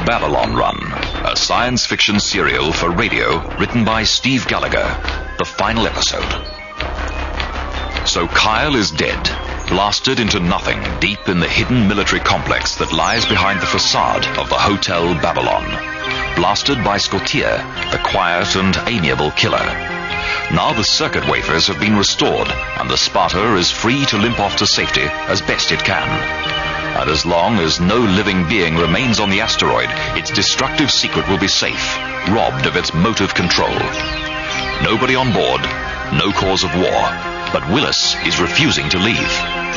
Babylon Run, a science fiction serial for radio written by Steve Gallagher. The final episode. So Kyle is dead, blasted into nothing deep in the hidden military complex that lies behind the facade of the Hotel Babylon. Blasted by Scortia, the quiet and amiable killer. Now the circuit wafers have been restored, and the Sparta is free to limp off to safety as best it can. And as long as no living being remains on the asteroid, its destructive secret will be safe, robbed of its motive control. Nobody on board, no cause of war, but Willis is refusing to leave.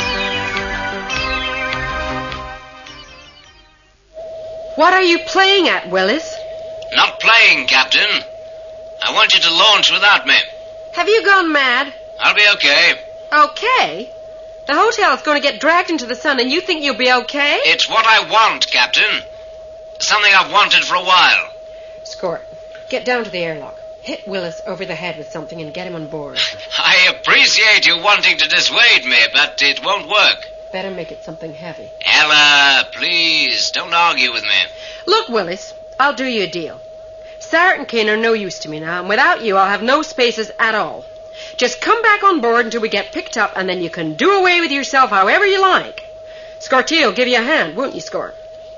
What are you playing at, Willis? Not playing, Captain. I want you to launch without me. Have you gone mad? I'll be okay. Okay? The hotel's going to get dragged into the sun, and you think you'll be okay? It's what I want, Captain. Something I've wanted for a while. Scort, get down to the airlock. Hit Willis over the head with something and get him on board. I appreciate you wanting to dissuade me, but it won't work. Better make it something heavy. Ella, please, don't argue with me. Look, Willis, I'll do you a deal. Sarah and Kane are no use to me now, and without you I'll have no spaces at all. Just come back on board until we get picked up, and then you can do away with yourself however you like. Scortia will give you a hand, won't you, Scort?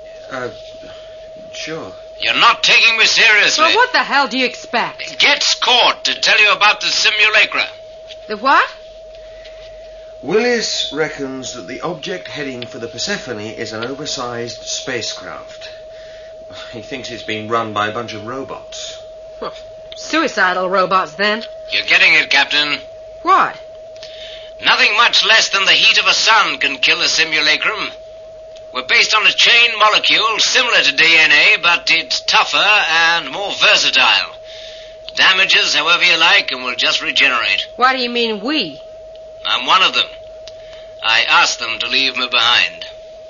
Sure. You're not taking me seriously. Well, what the hell do you expect? Get Scort to tell you about the simulacra. The what? Willis reckons that the object heading for the Persephone is an oversized spacecraft. He thinks it's being run by a bunch of robots. Huh. Suicidal robots, then. You're getting it, Captain. What? Nothing much less than the heat of a sun can kill a simulacrum. We're based on a chain molecule similar to DNA, but it's tougher and more versatile. Damages however you like and will just regenerate. What do you mean, we? I'm one of them. I asked them to leave me behind.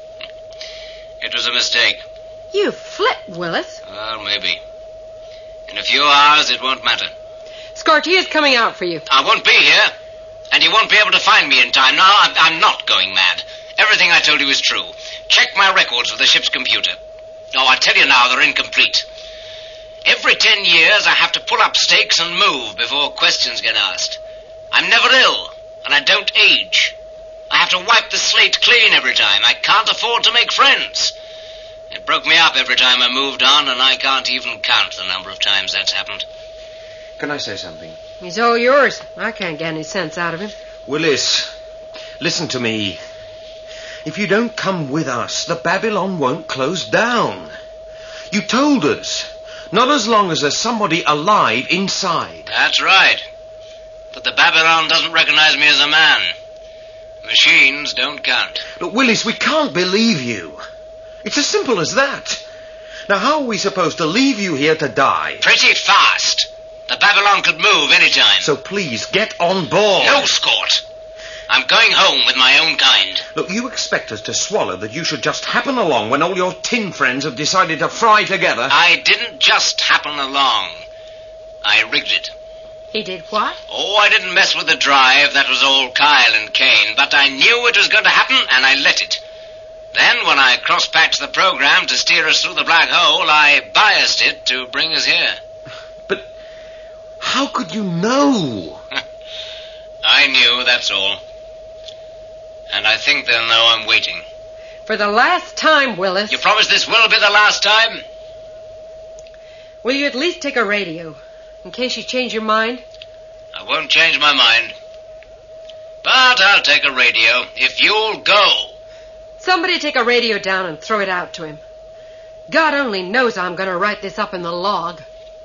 It was a mistake. You flipped, Willis. Well, maybe. In a few hours, it won't matter. Scortia's coming out for you. I won't be here, and you won't be able to find me in time. No, I'm not going mad. Everything I told you is true. Check my records with the ship's computer. Oh, I tell you now, they're incomplete. Every 10 years, I have to pull up stakes and move before questions get asked. I'm never ill, and I don't age. I have to wipe the slate clean every time. I can't afford to make friends. It broke me up every time I moved on, and I can't even count the number of times that's happened. Can I say something? He's all yours. I can't get any sense out of him. Willis, listen to me. If you don't come with us, the Babylon won't close down. You told us. Not as long as there's somebody alive inside. That's right. But the Babylon doesn't recognize me as a man. Machines don't count. Look, Willis, we can't believe you. It's as simple as that. Now, how are we supposed to leave you here to die? Pretty fast. The Babylon could move any time. So please, get on board. No, Scort. I'm going home with my own kind. Look, you expect us to swallow that you should just happen along when all your tin friends have decided to fry together? I didn't just happen along. I rigged it. He did what? Oh, I didn't mess with the drive. That was all Kyle and Kane. But I knew it was going to happen, and I let it. Then, when I cross-patched the program to steer us through the black hole, I biased it to bring us here. But how could you know? I knew, that's all. And I think they'll know I'm waiting. For the last time, Willis. You promise this will be the last time? Will you at least take a radio, in case you change your mind? I won't change my mind. But I'll take a radio, if you'll go. Somebody take a radio down and throw it out to him. God only knows I'm going to write this up in the log.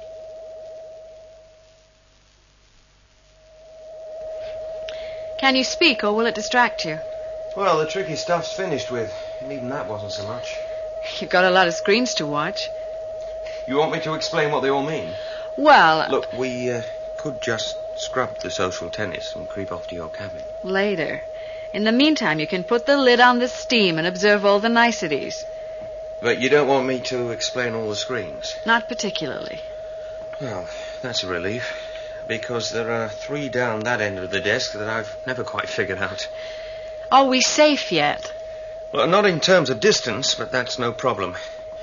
Can you speak, or will it distract you? Well, the tricky stuff's finished with, and even that wasn't so much. You've got a lot of screens to watch. You want me to explain what they all mean? Well... Look, we could just scrub the social tennis and creep off to your cabin. Later. In the meantime, you can put the lid on the steam and observe all the niceties. But you don't want me to explain all the screens? Not particularly. Well, that's a relief, because there are 3 down that end of the desk that I've never quite figured out. Are we safe yet? Well, not in terms of distance, but that's no problem.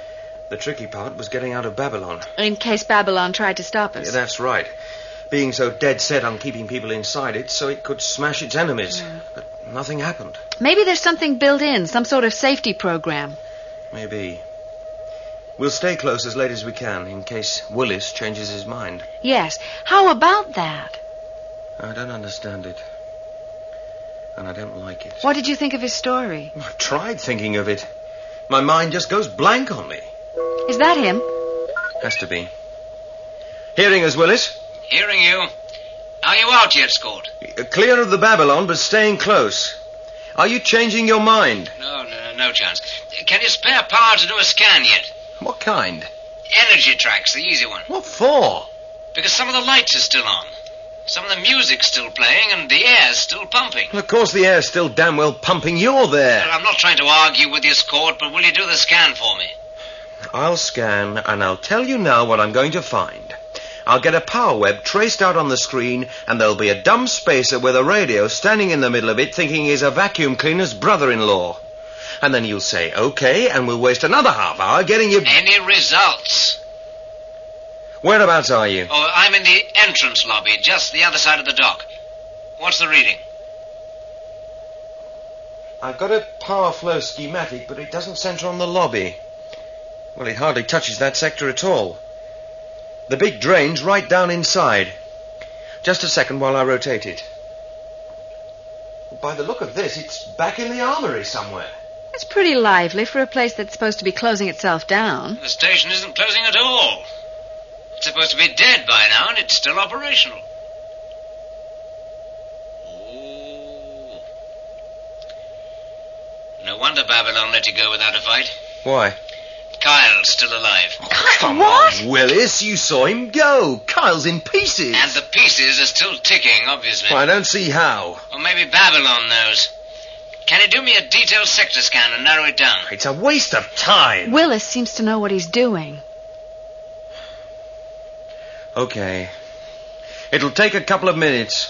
The tricky part was getting out of Babylon. In case Babylon tried to stop us. Yeah, that's right. Being so dead set on keeping people inside it so it could smash its enemies. But nothing happened. Maybe there's something built in, some sort of safety program. Maybe. We'll stay close as late as we can, in case Willis changes his mind. Yes. How about that? I don't understand it. And I don't like it. What did you think of his story? I've tried thinking of it. My mind just goes blank on me. Is that him? Has to be. Hearing us, Willis? Hearing you. Are you out yet, Scott? Clear of the Babylon, but staying close. Are you changing your mind? No chance. Can you spare power to do a scan yet? What kind? Energy tracks, the easy one. What for? Because some of the lights are still on. Some of the music's still playing and the air's still pumping. Well, of course the air's still damn well pumping. You're there. Well, I'm not trying to argue with you, Scott, but will you do the scan for me? I'll scan, and I'll tell you now what I'm going to find. I'll get a power web traced out on the screen, and there'll be a dumb spacer with a radio standing in the middle of it thinking he's a vacuum cleaner's brother-in-law. And then you'll say, OK, and we'll waste another half hour getting you... Any results? Whereabouts are you? Oh, I'm in the entrance lobby, just the other side of the dock. What's the reading? I've got a power flow schematic, but it doesn't center on the lobby. Well, it hardly touches that sector at all. The big drain's right down inside. Just a second while I rotate it. By the look of this, it's back in the armory somewhere. It's pretty lively for a place that's supposed to be closing itself down. The station isn't closing at all. It's supposed to be dead by now, and it's still operational. Oh. No wonder Babylon let you go without a fight. Why? Kyle's still alive. Come what? on, Willis, you saw him go. Kyle's in pieces. And the pieces are still ticking, obviously. I don't see how. Or maybe Babylon knows. Can you do me a detailed sector scan and narrow it down? It's a waste of time. Willis seems to know what he's doing. Okay. It'll take a couple of minutes.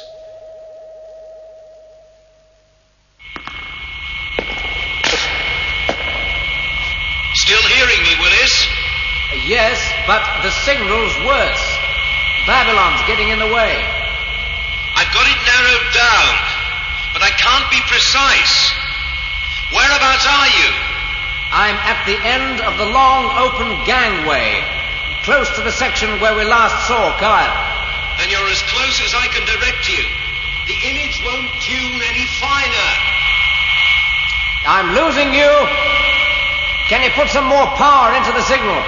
Still hearing me, Willis? Yes, but the signal's worse. Babylon's getting in the way. I've got it narrowed down, but I can't be precise. Whereabouts are you? I'm at the end of the long open gangway, close to the section where we last saw Kyle. Then you're as close as I can direct you. The image won't tune any finer. I'm losing you. Can you put some more power into the signal?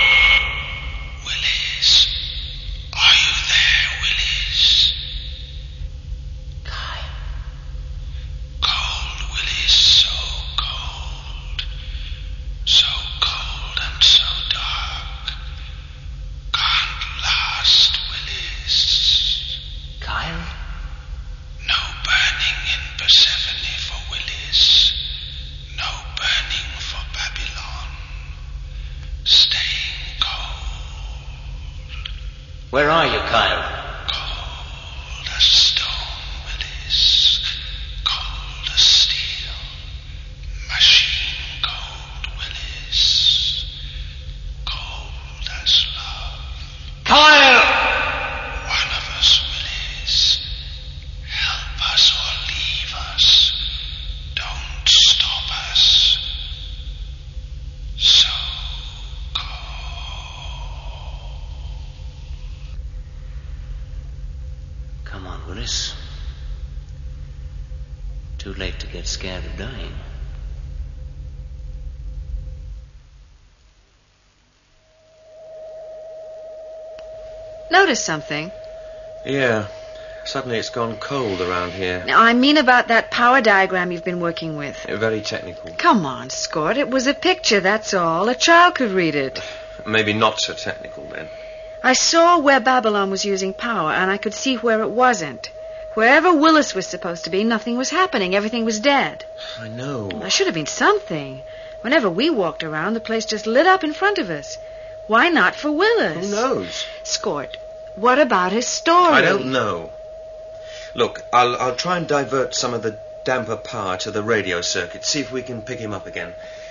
Willis. Are you there, Willis? Kyle. Cold, Willis, so cold. So cold and so dark. Can't last, Willis. Kyle? No burning in Persephone for Willis. No burning for Babylon. Staying cold. Where are you, Kyle? Cold as stone, Willis. Cold as steel. Machine cold, Willis. Cold as love. Kyle! One of us, Willis. Help us or leave us. Don't stop us. So cold. Come on, Willis. Too late to get scared of dying. Notice something? Yeah. Suddenly it's gone cold around here. I mean about that power diagram you've been working with. Very technical. Come on, Scott. It was a picture, that's all. A child could read it. Maybe not so technical then. I saw where Babylon was using power, and I could see where it wasn't. Wherever Willis was supposed to be, nothing was happening. Everything was dead. I know. There should have been something. Whenever we walked around, the place just lit up in front of us. Why not for Willis? Who knows? Scott, what about his story? I don't know. Look, I'll try and divert some of the damper power to the radio circuit, see if we can pick him up again.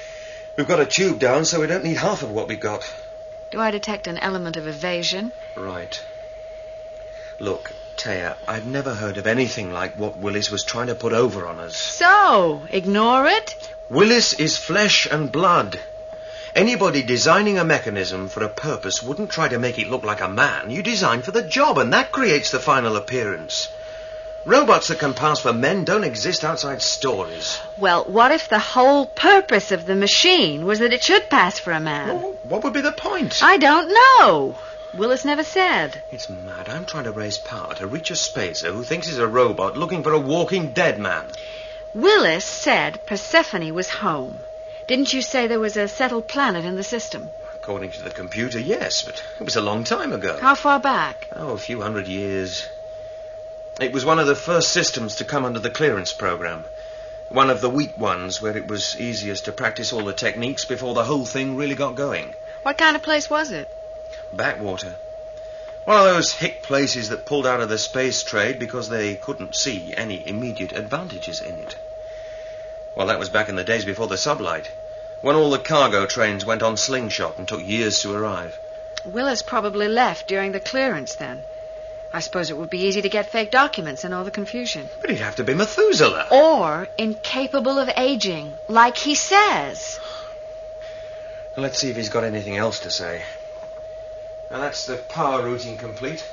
We've got a tube down, so we don't need half of what we've got. Do I detect an element of evasion? Right. Look, Taya, I've never heard of anything like what Willis was trying to put over on us. So, ignore it? Willis is flesh and blood. Anybody designing a mechanism for a purpose wouldn't try to make it look like a man. You design for the job, and that creates the final appearance. Robots that can pass for men don't exist outside stories. Well, what if the whole purpose of the machine was that it should pass for a man? Well, what would be the point? I don't know. Willis never said. It's mad. I'm trying to raise power to reach a spacer who thinks he's a robot looking for a walking dead man. Willis said Persephone was home. Didn't you say there was a settled planet in the system? According to the computer, yes, but it was a long time ago. How far back? Oh, a few hundred years. It was one of the first systems to come under the clearance program. One of the weak ones where it was easiest to practice all the techniques before the whole thing really got going. What kind of place was it? Backwater. One of those hick places that pulled out of the space trade because they couldn't see any immediate advantages in it. Well, that was back in the days before the sublight, when all the cargo trains went on slingshot and took years to arrive. Willis probably left during the clearance then. I suppose it would be easy to get fake documents and all the confusion. But he'd have to be Methuselah. Or incapable of aging, like he says. Let's see if he's got anything else to say. Now, that's the power routing complete.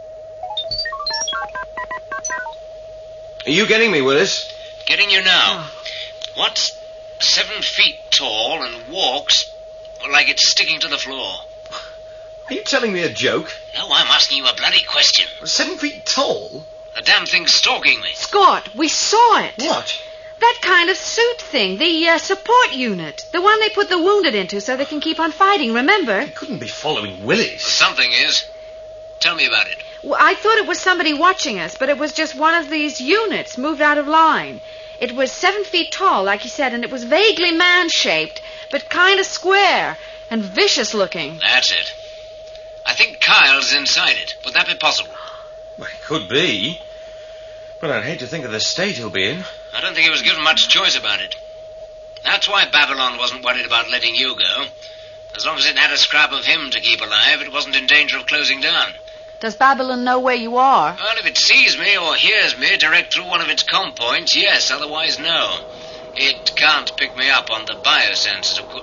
Are you getting me, Willis? Getting you now. What's 7 feet tall and walks like it's sticking to the floor? Are you telling me a joke? No, I'm asking you a bloody question. 7 feet tall? The damn thing's stalking me. Scott, we saw it. What? That kind of suit thing, the support unit. The one they put the wounded into so they can keep on fighting, remember? He couldn't be following Willis. Something is. Tell me about it. Well, I thought it was somebody watching us, but it was just one of these units moved out of line. It was 7 feet tall, like you said, and it was vaguely man-shaped, but kind of square and vicious-looking. That's it. I think Kyle's inside it. Would that be possible? Well, it could be. But I'd hate to think of the state he'll be in. I don't think he was given much choice about it. That's why Babylon wasn't worried about letting you go. As long as it had a scrap of him to keep alive, it wasn't in danger of closing down. Does Babylon know where you are? Well, if it sees me or hears me direct through one of its comm points, yes. Otherwise, no. It can't pick me up on the biosensors, of course.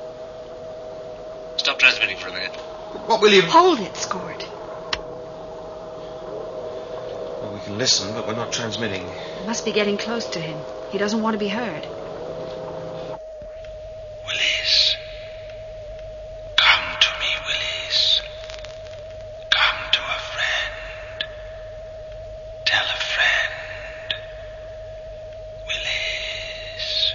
Stop transmitting for a minute. What will you... Hold it, Scott. Well, we can listen, but we're not transmitting. We must be getting close to him. He doesn't want to be heard. Willis. Come to me, Willis. Come to a friend. Tell a friend. Willis.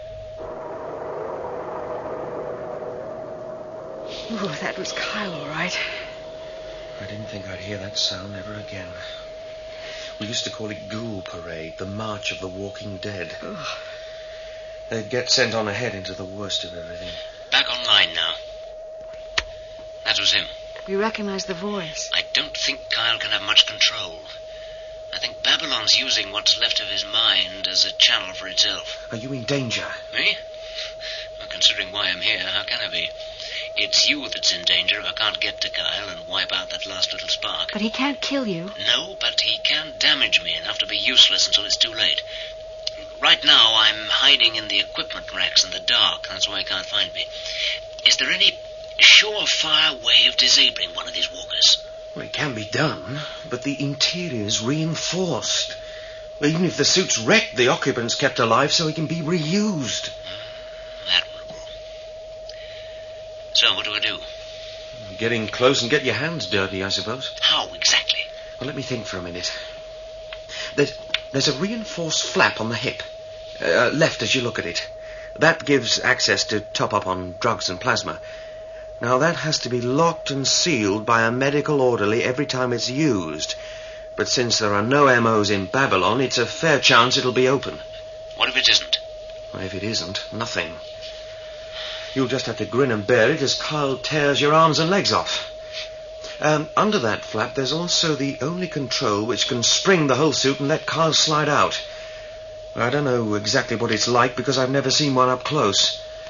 Oh, that was Kyle, all right. I didn't think I'd hear that sound ever again. We used to call it Ghoul Parade, the March of the Walking Dead. Ugh. They'd get sent on ahead into the worst of everything. Back online now. That was him. We recognize the voice. I don't think Kyle can have much control. I think Babylon's using what's left of his mind as a channel for itself. Are you in danger? Me? Well, considering why I'm here, how can I be? It's you that's in danger if I can't get to Kyle and wipe out that last little spark. But he can't kill you. No, but he can damage me enough to be useless until it's too late. Right now, I'm hiding in the equipment racks in the dark. That's why he can't find me. Is there any surefire way of disabling one of these walkers? Well, it can be done, but the interior's reinforced. Even if the suit's wrecked, the occupant's kept alive so he can be reused. Admirable. So, what do I do? Get in close and get your hands dirty, I suppose. How exactly? Well, let me think for a minute. There's a reinforced flap on the hip. Left as you look at it. That gives access to top up on drugs and plasma. Now, that has to be locked and sealed by a medical orderly every time it's used. But since there are no MOs in Babylon, it's a fair chance it'll be open. What if it isn't? Well, if it isn't, nothing. You'll just have to grin and bear it as Kyle tears your arms and legs off. Under that flap, there's also the only control which can spring the whole suit and let Kyle slide out. I don't know exactly what it's like because I've never seen one up close.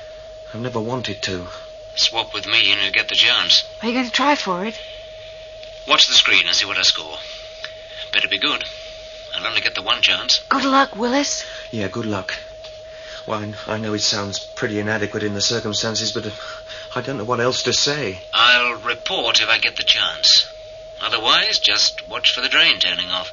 I've never wanted to. Swap with me and you get the chance. Are you going to try for it? Watch the screen and see what I score. Better be good. I'll only get the one chance. Good luck, Willis. Yeah, good luck. Well, I know it sounds pretty inadequate in the circumstances, but I don't know what else to say. I'll report if I get the chance. Otherwise, just watch for the drain turning off.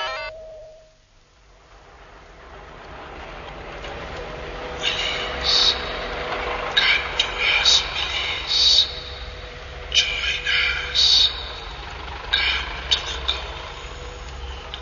Willis, come to us, Willis. Join us. Come to the gold.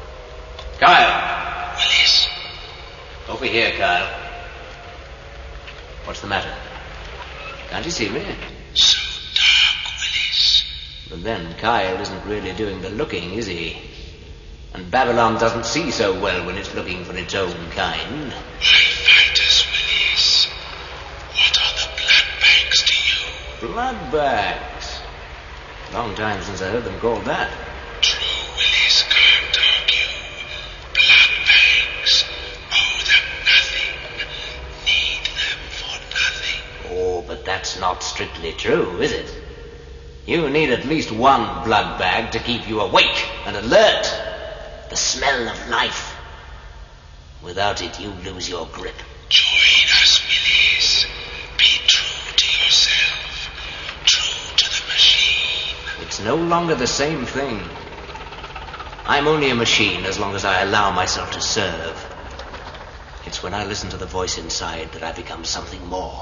Kyle! Willis, Over here, Kyle. What's the matter? Can't you see me? so dark, Willis. But then Kyle isn't really doing the looking, is he? And Babylon doesn't see so well when it's looking for its own kind. My fighters, Willis. What are the blood bags to you? Blood bags. Long time since I heard them called that. True, Willis, can't argue. Blood bags owe them nothing. Need them for nothing. Oh, but that's not strictly true, is it? You need at least one blood bag to keep you awake and alert. The smell of life. Without it, you lose your grip. Join us, Willis. Be true to yourself. True to the machine. It's no longer the same thing. I'm only a machine as long as I allow myself to serve. It's when I listen to the voice inside that I become something more.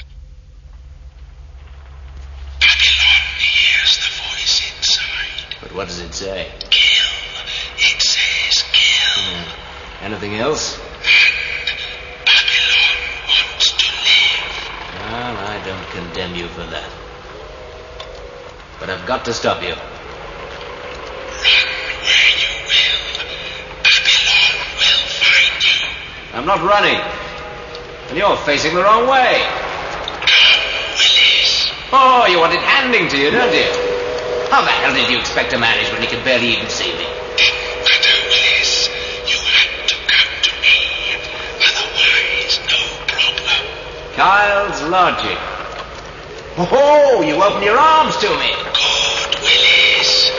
Babylon hears the voice inside. But what does it say? Kill. It says kill. Anything else? Babylon wants to live. Well, I don't condemn you for that. But I've got to stop you. Run where you will. Babylon will find you. I'm not running. And you're facing the wrong way. Come, Willis. Oh, you want it handing to you, don't you? How the hell did you expect to manage when you could barely even see me? Didn't matter, Willis. You had to come to me. Otherwise, no problem. Kyle's logic. Oh, you open your arms to me. Good, Willis.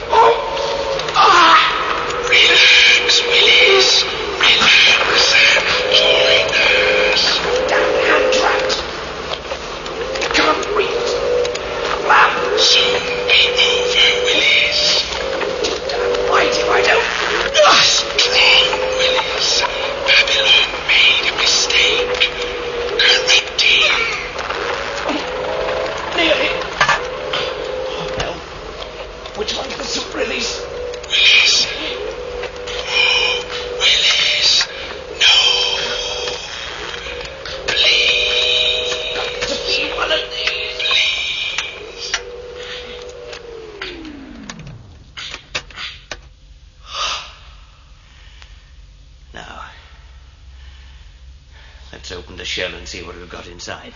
Relax, Willis. Relax and join us. Come on, breathe. Soon be over, Willis. Why do I don't? Strong, Willis. Babylon made a mistake. Correct him. Nearly. Oh, no. Which one's the suit release? Willis. Oh, Willis. No. Please. To be one of these. Now, let's open the shell and see what we've got inside.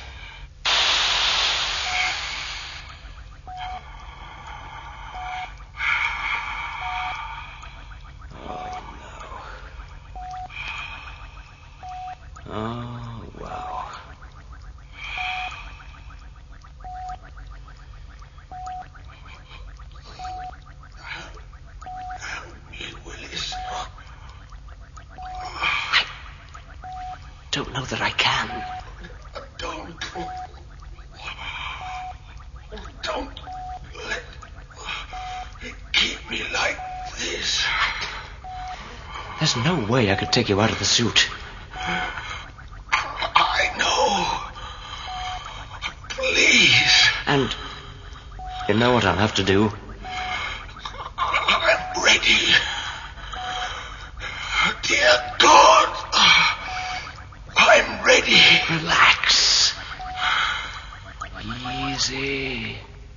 Oh, wow. Willis. Don't know that I can. Don't let it keep me like this. There's no way I could take you out of the suit. I know. Please. And you know what I'll have to do? I'm ready. Dear God. I'm ready. Relax. Easy.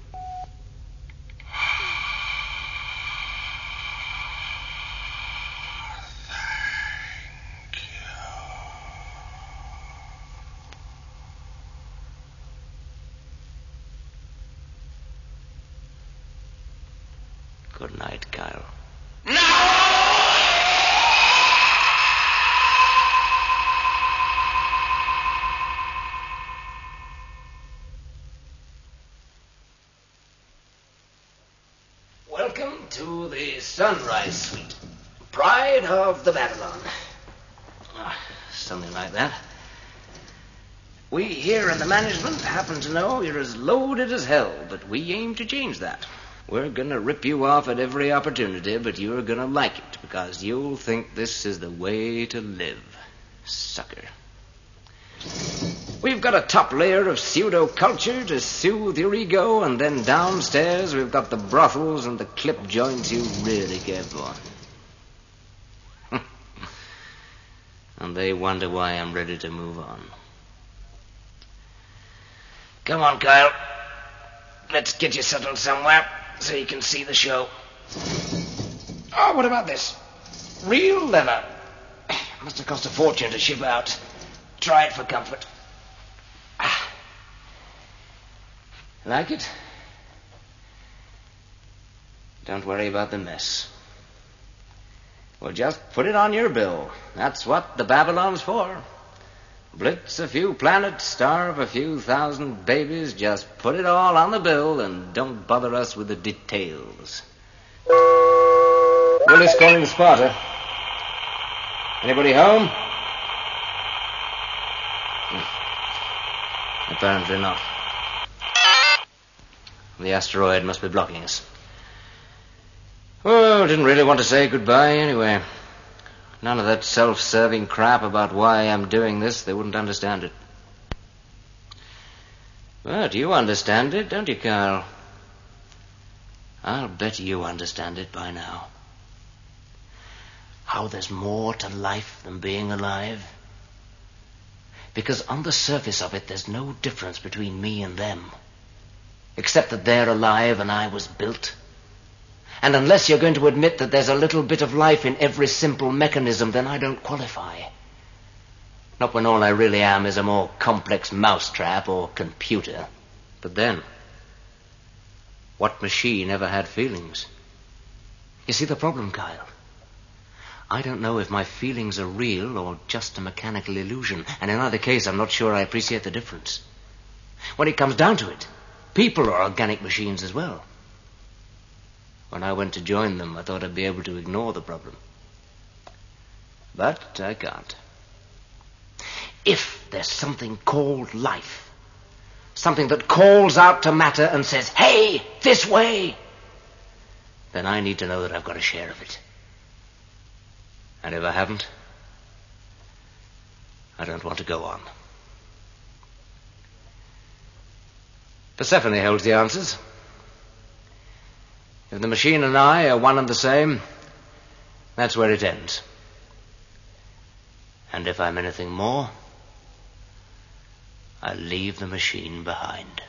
Good night, Kyle. to the Sunrise Suite. Pride of the Babylon. Something like that. We here in the management happen to know you're as loaded as hell, but we aim to change that. We're gonna rip you off at every opportunity, but you're gonna like it, because you'll think this is the way to live. Sucker. We've got a top layer of pseudo-culture to soothe your ego, and then downstairs we've got the brothels and the clip joints you really care for. And they wonder why I'm ready to move on. Come on, Kyle. Let's get you settled somewhere so you can see the show. Oh, what about this? Real leather. Must have cost a fortune to ship out. Try it for comfort. Like it? Don't worry about the mess. Well, just put it on your bill. That's what the Babylon's for. Blitz a few planets, starve a few thousand babies. Just put it all on the bill and don't bother us with the details. Willis calling the spotter. Anybody home? Apparently not. The asteroid must be blocking us. Oh, didn't really want to say goodbye anyway. None of that self-serving crap about why I'm doing this. They wouldn't understand it. But you understand it, don't you, Carl? I'll bet you understand it by now. How there's more to life than being alive. Because on the surface of it, there's no difference between me and them. Except that they're alive and I was built. And unless you're going to admit that there's a little bit of life in every simple mechanism, then I don't qualify. Not when all I really am is a more complex mousetrap or computer. But then, what machine ever had feelings? You see the problem, Kyle? I don't know if my feelings are real or just a mechanical illusion. And in either case, I'm not sure I appreciate the difference. When it comes down to it, people are organic machines as well. When I went to join them, I thought I'd be able to ignore the problem. But I can't. If there's something called life, something that calls out to matter and says, hey, this way, then I need to know that I've got a share of it. And if I haven't, I don't want to go on. Persephone holds the answers. If the machine and I are one and the same, that's where it ends. And if I'm anything more, I'll leave the machine behind.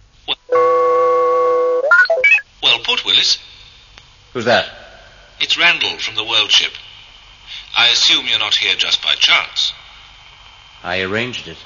Well put, Willis. Who's that? It's Randall from the World Ship. I assume you're not here just by chance. I arranged it.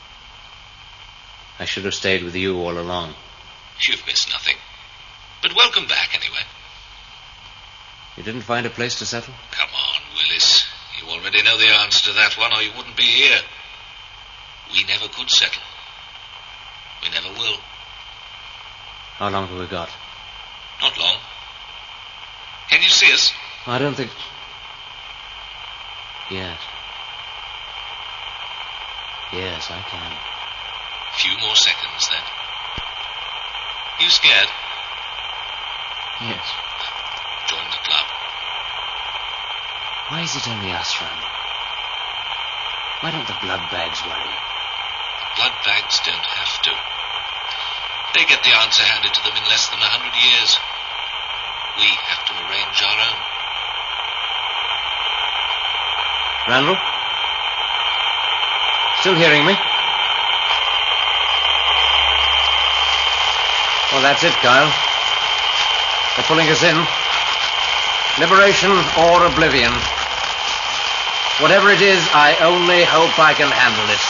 I should have stayed with you all along. You've missed nothing. But welcome back, anyway. You didn't find a place to settle? Come on, Willis. You already know the answer to that one, or you wouldn't be here. We never could settle. We never will. How long have we got? Not long. Can you see us? I don't think... Yes. Yes, I can. A few more seconds, then. You scared? Yes. Join the club. Why is it only us, Randall? Why don't the blood bags worry? Blood bags don't have to. They get the answer handed to them in less than 100 years. We have to arrange our own. Randall? Still hearing me? Well, that's it, Kyle. They're pulling us in. Liberation or oblivion. Whatever it is, I only hope I can handle it.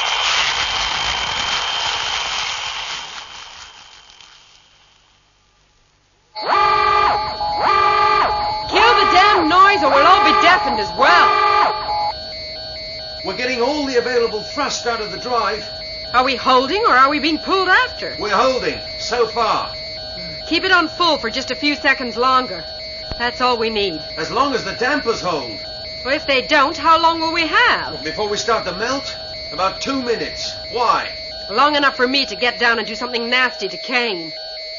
Kill the damn noise or we'll all be deafened as well. We're getting all the available thrust out of the drive. Are we holding or are we being pulled after? We're holding, so far. Keep it on full for just a few seconds longer. That's all we need. As long as the dampers hold. Well, if they don't, how long will we have? Before we start to melt? About 2 minutes. Why? Long enough for me to get down and do something nasty to Kane.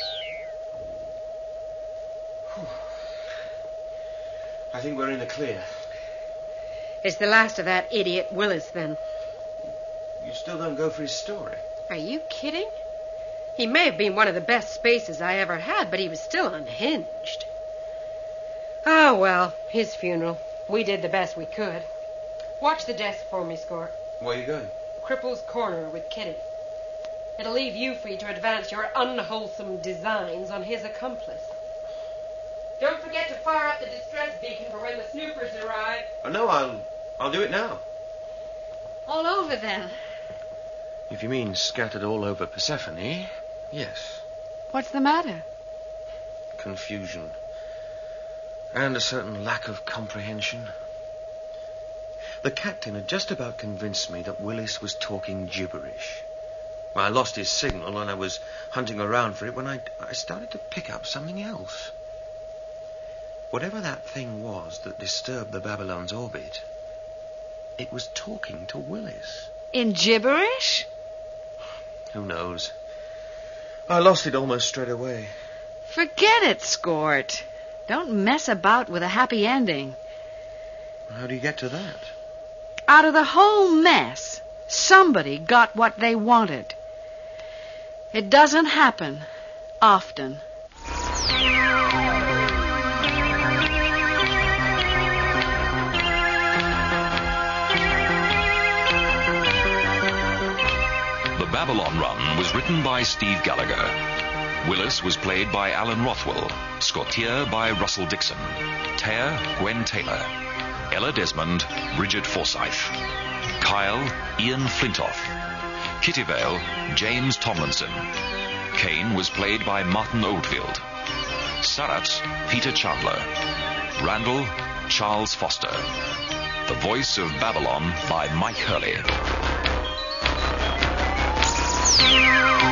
I think we're in the clear. It's the last of that idiot Willis, then. You still don't go for his story? Are you kidding? He may have been one of the best spacers I ever had, but he was still unhinged. Oh, well, his funeral. We did the best we could. Watch the desk for me, Scort. Where are you going? Cripple's Corner with Kitty. It'll leave you free to advance your unwholesome designs on his accomplice. Don't forget to fire up the distress beacon for when the snoopers arrive. Oh, no, I'll do it now. All over, then. If you mean scattered all over Persephone, yes. What's the matter? Confusion. And a certain lack of comprehension. The captain had just about convinced me that Willis was talking gibberish. I lost his signal and I was hunting around for it when I started to pick up something else. Whatever that thing was that disturbed the Babylon's orbit, it was talking to Willis. In gibberish? Who knows? I lost it almost straight away. Forget it, Scort. Don't mess about with a happy ending. How do you get to that? Out of the whole mess, somebody got what they wanted. It doesn't happen often. The Babylon Run was written by Steve Gallagher. Willis was played by Alan Rothwell, Scotier by Russell Dixon, Tare, Gwen Taylor, Ella Desmond, Bridget Forsyth, Kyle, Ian Flintoff, Kittyvale, James Tomlinson. Kane was played by Martin Oldfield, Sarat, Peter Chandler, Randall, Charles Foster. The voice of Babylon by Mike Hurley.